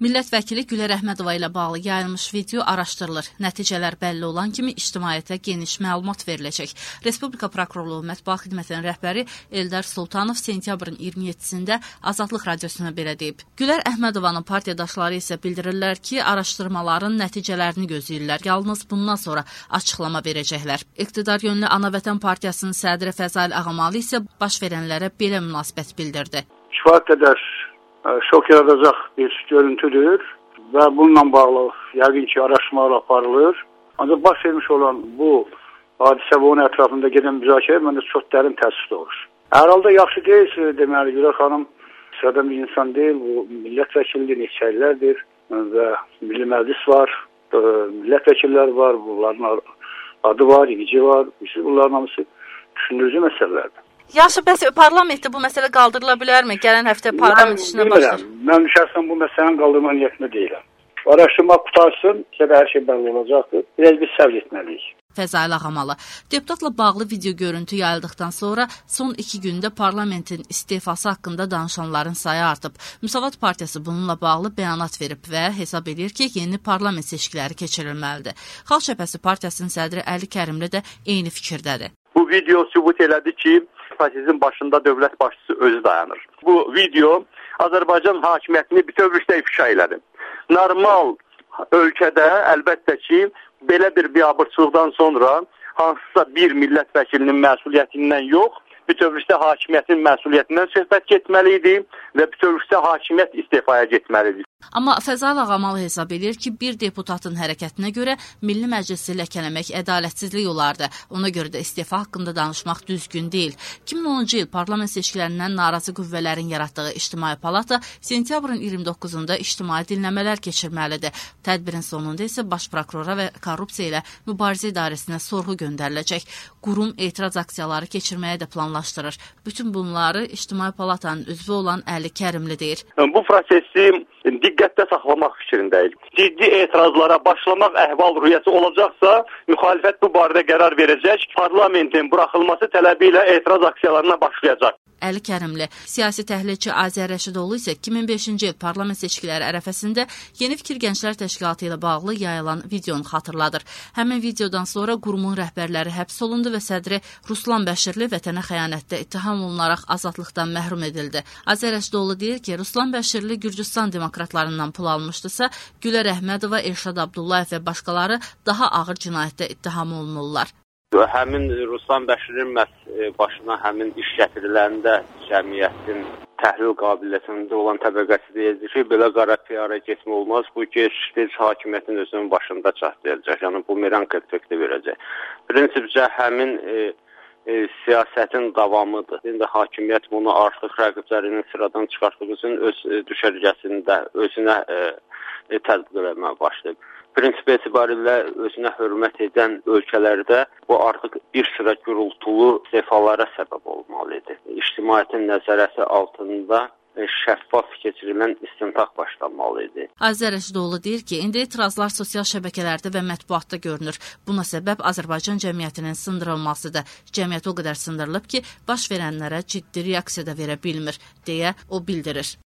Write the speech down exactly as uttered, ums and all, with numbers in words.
Millət vəkili Gülər Əhmədova ilə bağlı yayılmış video araşdırılır. Nəticələr bəlli olan kimi ictimaiyyətə geniş məlumat veriləcək. Respublika Prokurorluğu Mətbuat Xidmətinin rəhbəri Eldar Sultanov sentyabrın iyirmi yeddisində Azadlıq Radiosuna belə deyib. Gülər Əhmədovanın partiyadaşları isə bildirirlər ki, araşdırmaların nəticələrini gözləyirlər. Yalnız bundan sonra açıqlama verəcəklər. İqtidar yönlü Anavətən Partiyasının sədri Fəzail Ağamalı isə baş verənlərə belə münasibət bildirdi. Kifayət qədər şok yaradacaq bir görüntüdür və bununla bağlı yəqin ki, araşdırmalar aparılır. Ancaq baş vermiş olan bu hadisə və onun ətrafında gedən müzakirə məndə çox dərin təsir doğurur. Hər halda yaxşı deyil, deməli, Gülər xanım sıradan bir insan deyil, bu millət vəkilidir, neçə illərdir və Milli Məclis var, millət vəkilləri var, bunların adı var, ilgi var, bunların hamısı düşündürücü məsələlərdir. Yaxşı, bəs parlamentdə bu məsələ qaldırıla bilərmi? Gələn həftə parlament işinə başlar. Mən şəxsən bu məsələnin qaldırma niyyətində deyiləm. Araşdırma qutarsın, kədə hər şey bəlli olacaqdır. Biraz bir səbr etməliyik. Fəzail Ağamalı. Deputatla bağlı video görüntü yayıldıqdan sonra son iki gündə parlamentin istefası haqqında danışanların sayı artıb. Müsavat Partiyası bununla bağlı bəyanat verib və hesab edir ki, yeni parlament seçkiləri keçirilməlidir. Xalq Cəbhəsi Partiyasının sədri Əli Kərimli də eyni fikirdədir. Bu video sübut elədi ki, faşizmin başında dövlət başçısı özü dayanır. Bu video Azərbaycan hakimiyyətini bütövlükdə ifşa elədi. Normal ölkədə əlbəttə ki, belə bir biabırçılıqdan sonra hansısa bir millət vəkilinin məsuliyyətindən yox, bütövlükdə hakimiyyətin məsuliyyətindən söhbət getməli idi və bütövlükdə hakimiyyət istifaya getməlidir. Amma Fəzail Ağamalı hesab edir ki, bir deputatın hərəkətinə görə Milli Məclisi ləkələmək ədalətsizlik olardı. Ona görə də istefa haqqında danışmaq düzgün deyil. iki min onuncu il parlament seçkilərindən narazı qüvvələrin yaratdığı İctimai Palata sentyabrın iyirmi doqquzunda ictimai dinləmələr keçirməlidir. Tədbirin sonunda isə Baş Prokurora və Korrupsiya ilə Mübarizə İdarəsinə sorğu göndəriləcək. Qurum etiraz aksiyaları keçirməyə də planlaşdırır. Bütün bunları İctimai Palatanın üzvü olan Əli Kərimli deyir. Bu prosesi diqqətdə saxlamaq fikrindəyik. Ciddi etirazlara başlamaq əhval-ruhiyyəsi olacaqsa, müxalifət bu barədə qərar verəcək, parlamentin buraxılması tələbi ilə etiraz aksiyalarına başlayacaq. Əli Kərimli, siyasi təhlilçi Azər Rəşidoğlu isə iki min beşinci il parlament seçkiləri ərəfəsində Yeni Fikir Gənclər Təşkilatı ilə bağlı yayılan videonu xatırladır. Həmin videodan sonra qurumun rəhbərləri həbs olundu və sədri Ruslan Bəşirli vətənə xəyanətdə ittiham olunaraq azadlıqdan məhrum edildi. Azər Rəşidoğlu deyir ki, Ruslan Bəşirli Gürcüstan demokratlarından pul almışdısa, Gülər Əhmədova, Elşad Abdullayev və başqaları daha ağır cinayətdə ittiham olunurlar. Həmin Ruslan Bəşirin başına həmin iş gətiriləndə cəmiyyətin təhlil qabiliyyətində olan təbəqəsi deyildi ki, belə qara piyara getmə olmaz, bu gec-tez hakimiyyətin özünün başında çatlayacaq, yəni bu bumeranq effekti verəcək. Prinsipcə həmin e, e, siyasətin davamıdır. İndi hakimiyyət bunu artıq rəqiblərinin sıradan çıxartdığı üçün öz e, düşərgəsində özünə e, e, tədbiq etməyə başlayıb. Prinsip etibarilə özünə hörmət edən ölkələrdə bu artıq bir sıra gürültülü istefalara səbəb olmalıdır. İctimaiyyətin nəzarəti altında şəffaf keçirilən istintaq başlanmalıdır. Azər Rəşidoğlu deyir ki, indi etirazlar sosial şəbəkələrdə və mətbuatda görünür. Buna səbəb Azərbaycan cəmiyyətinin sındırılmasıdır. Cəmiyyət o qədər sındırılıb ki, baş verənlərə ciddi reaksiya da verə bilmir, deyə o bildirir.